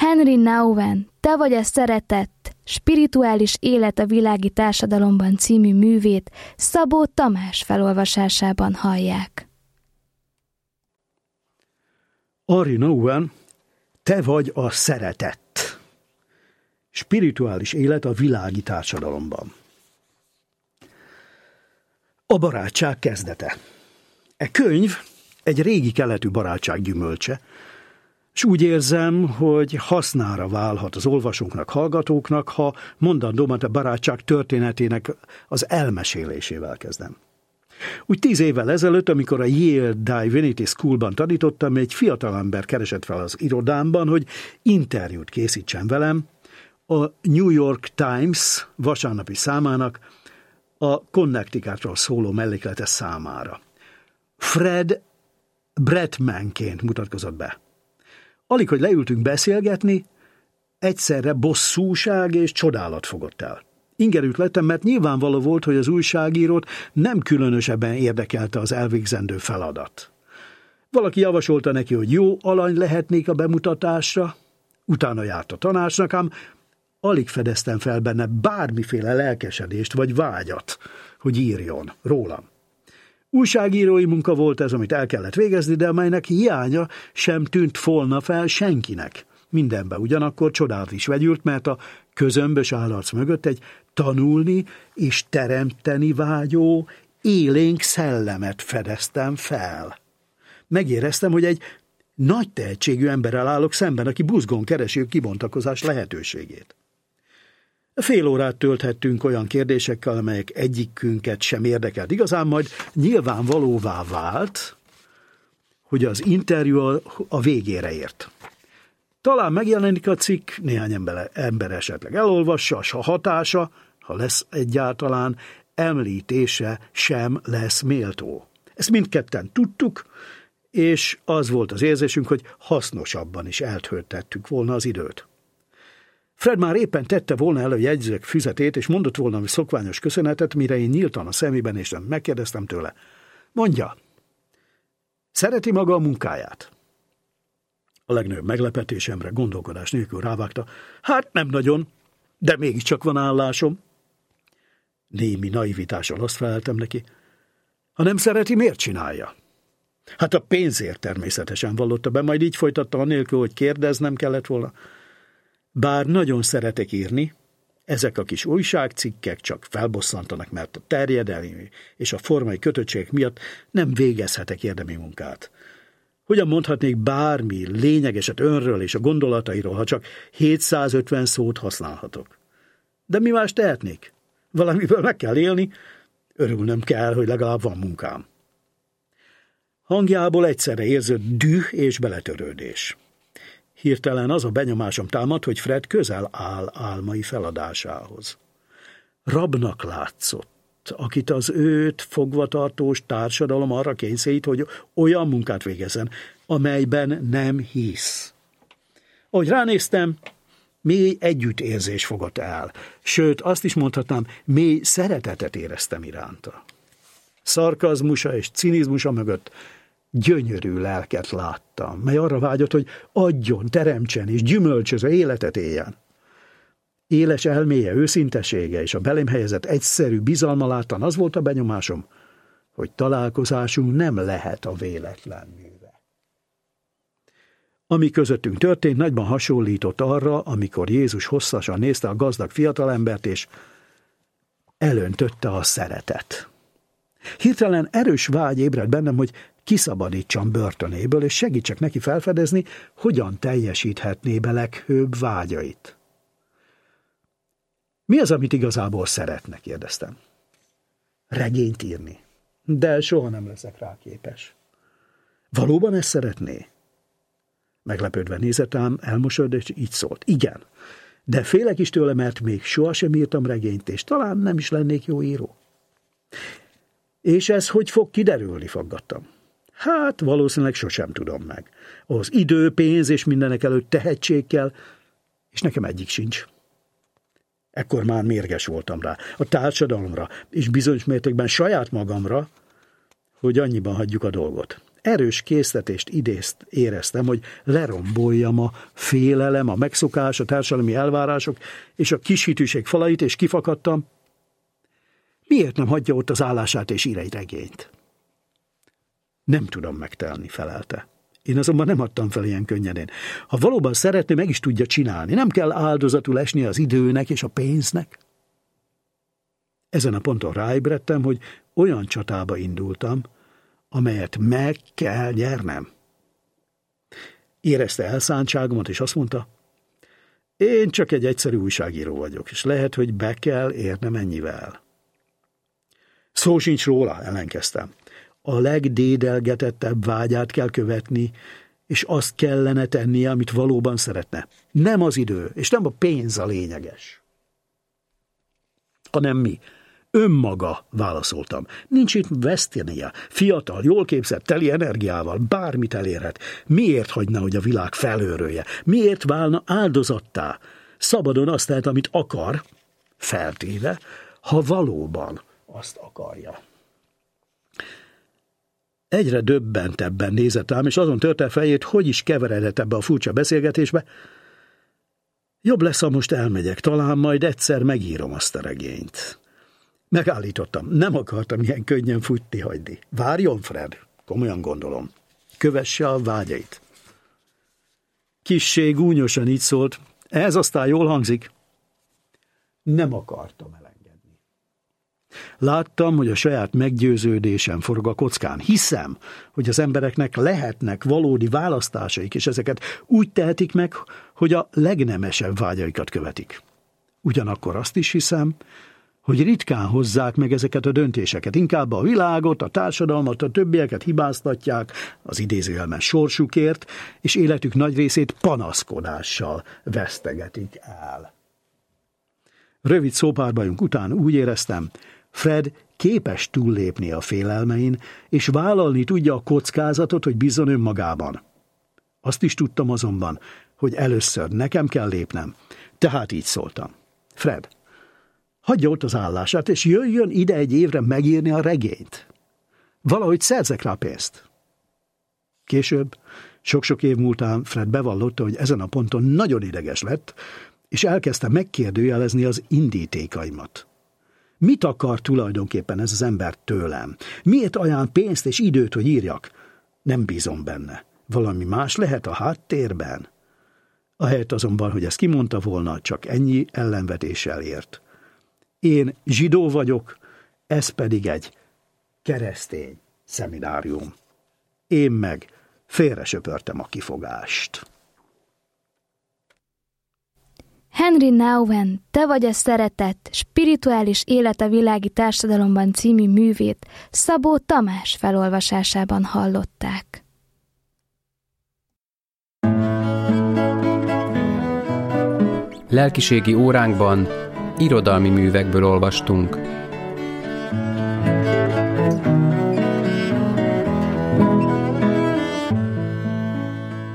Henry Nouwen, Te vagy a szeretet, spirituális élet a világi társadalomban című művét Szabó Tamás felolvasásában hallják. Henry Nouwen, Te vagy a szeretet. Spirituális élet a világi társadalomban. A barátság kezdete. E könyv egy régi keletű barátság gyümölcse, és úgy érzem, hogy hasznára válhat az olvasóknak, hallgatóknak, ha mondandómat a barátság történetének az elmesélésével kezdem. Úgy 10 évvel ezelőtt, amikor a Yale Divinity Schoolban tanítottam, egy fiatalember keresett fel az irodámban, hogy interjút készítsen velem a New York Times vasárnapi számának a Connecticutról szóló melléklete számára. Fred Bretmanként mutatkozott be. Alig, hogy leültünk beszélgetni, egyszerre bosszúság és csodálat fogott el. Ingerült lettem, mert nyilvánvaló volt, hogy az újságírót nem különösebben érdekelte az elvégzendő feladat. Valaki javasolta neki, hogy jó alany lehetnék a bemutatásra, utána járt a tanácsnak, ám alig fedeztem fel benne bármiféle lelkesedést vagy vágyat, hogy írjon rólam. Újságírói munka volt ez, amit el kellett végezni, de amelynek hiánya sem tűnt volna fel senkinek. Mindenbe ugyanakkor csodát is vegyült, mert a közömbös állarc mögött egy tanulni és teremteni vágyó, élénk szellemet fedeztem fel. Megéreztem, hogy egy nagy tehetségű emberrel állok szemben, aki buzgón keresi a kibontakozás lehetőségét. Fél órát tölthettünk olyan kérdésekkel, amelyek egyikünket sem érdekelt. Igazán majd nyilvánvalóvá vált, hogy az interjú a végére ért. Talán megjelenik a cikk, néhány ember esetleg elolvassa, s a hatása, ha lesz egyáltalán, említése sem lesz méltó. Ezt mindketten tudtuk, és az volt az érzésünk, hogy hasznosabban is eltöltettük volna az időt. Fred már éppen tette volna elő jegyzők füzetét, és mondott volna valami szokványos köszönetet, mire én nyíltan a szemében, és megkérdeztem tőle. Mondja, szereti maga a munkáját? A legnagyobb meglepetésemre gondolkodás nélkül rávágta. Hát nem nagyon, de mégiscsak van állásom. Némi naivitással azt feleltem neki. Ha nem szereti, miért csinálja? Hát a pénzért természetesen vallotta be, majd így folytatta anélkül, hogy kérdeznem kellett volna. Bár nagyon szeretek írni, ezek a kis újságcikkek csak felbosszantanak, mert a terjedelmi és a formai kötöttségek miatt nem végezhetek érdemi munkát. Hogyan mondhatnék bármi lényegeset önről és a gondolatairól, ha csak 750 szót használhatok? De mi más tehetnék? Valamiből meg kell élni, örülnöm kell, hogy legalább van munkám. Hangjából egyszerre érződött düh és beletörődés. Hirtelen az a benyomásom támad, hogy Fred közel áll álmai feladásához. Rabnak látszott, akit az őt fogvatartós társadalom arra kényszerít, hogy olyan munkát végezzen, amelyben nem hisz. Ahogy ránéztem, mély együttérzés fogott el, sőt, azt is mondhatnám, mély szeretetet éreztem iránta. Szarkazmusa és cinizmusa mögött gyönyörű lelket láttam, mely arra vágyott, hogy adjon, teremtsen és gyümölcsöző életet éljen. Éles elméje, őszintesége és a belém helyezett egyszerű bizalma láttan az volt a benyomásom, hogy találkozásunk nem lehet a véletlen műve. Ami közöttünk történt, nagyban hasonlított arra, amikor Jézus hosszasan nézte a gazdag fiatalembert, és elöntötte a szeretet. Hirtelen erős vágy ébredt bennem, hogy kiszabadítsam börtönéből, és segítsek neki felfedezni, hogyan teljesíthetné be leghőbb vágyait. Mi az, amit igazából szeretne? Kérdeztem. Regényt írni. De soha nem leszek rá képes. Valóban ezt szeretné? Meglepődve nézett ám, elmosolyodott, és így szólt. Igen, de félek is tőle, mert még sohasem írtam regényt, és talán nem is lennék jó író. És ez hogy fog kiderülni, faggattam. Hát valószínűleg sosem tudom meg. Az idő, pénz és mindenek előtt tehetség kell, és nekem egyik sincs. Ekkor már mérges voltam rá, a társadalomra, és bizonyos mértékben saját magamra, hogy annyiban hagyjuk a dolgot. erős késztetést éreztem, hogy leromboljam a félelem, a megszokás, a társadalmi elvárások és a kishitűség falait, és kifakadtam. Miért nem hagyja ott az állását és ír egy regényt? Nem tudom megtelni, felelte. Én azonban nem adtam fel ilyen könnyedén. Ha valóban szeretné, meg is tudja csinálni. Nem kell áldozatul esni az időnek és a pénznek. Ezen a ponton ráébredtem, hogy olyan csatába indultam, amelyet meg kell nyernem. Érezte elszántságomat, és azt mondta, én csak egy egyszerű újságíró vagyok, és lehet, hogy be kell érnem ennyivel. Szó sincs róla, ellenkeztem. A legdédelgetettebb vágyát kell követni, és azt kellene tennie, amit valóban szeretne. Nem az idő, és nem a pénz a lényeges. Hanem mi? Önmaga, válaszoltam. Nincs itt vesztenie. Fiatal, jól képzett, teli energiával, bármit elérhet. Miért hagyna, hogy a világ felőrölje? Miért válna áldozattá? Szabadon azt tehet, amit akar, feltéve, ha valóban azt akarja. Egyre döbbentebben nézett rám, és azon törte fejét, hogy is keveredett ebbe a furcsa beszélgetésbe. Jobb lesz, ha most elmegyek, talán majd egyszer megírom azt a regényt. Megállítottam, nem akartam ilyen könnyen futni hagyni. Várjon, Fred, komolyan gondolom. Kövesse a vágyait. Kissé gúnyosan így szólt, ez aztán jól hangzik. Nem akartam elengedni. Láttam, hogy a saját meggyőződésem forog a kockán. Hiszem, hogy az embereknek lehetnek valódi választásaik, és ezeket úgy tehetik meg, hogy a legnemesebb vágyaikat követik. Ugyanakkor azt is hiszem, hogy ritkán hozzák meg ezeket a döntéseket. Inkább a világot, a társadalmat, a többieket hibáztatják az idézőjelben sorsukért, és életük nagy részét panaszkodással vesztegetik el. Rövid szópárbajunk után úgy éreztem, Fred képes túllépni a félelmein, és vállalni tudja a kockázatot, hogy bízzon önmagában. Azt is tudtam azonban, hogy először nekem kell lépnem, tehát így szóltam. Fred, hagyja ott az állását, és jöjjön ide egy évre megírni a regényt. Valahogy szerzek rá pénzt. Később, sok-sok év múltán Fred bevallotta, hogy ezen a ponton nagyon ideges lett, és elkezdte megkérdőjelezni az indítékaimat. Mit akar tulajdonképpen ez az ember tőlem? Miért ajánl pénzt és időt, hogy írjak? Nem bízom benne. Valami más lehet a háttérben? Ahelyett azonban, hogy ezt kimondta volna, csak ennyi ellenvetéssel ért. Én zsidó vagyok, ez pedig egy keresztény szeminárium. Én meg félresöpörtem a kifogást. Henry Nouwen, Te vagy a szeretet, spirituális élet a világi társadalomban című művét Szabó Tamás felolvasásában hallották. Lelkiségi óránkban irodalmi művekből olvastunk.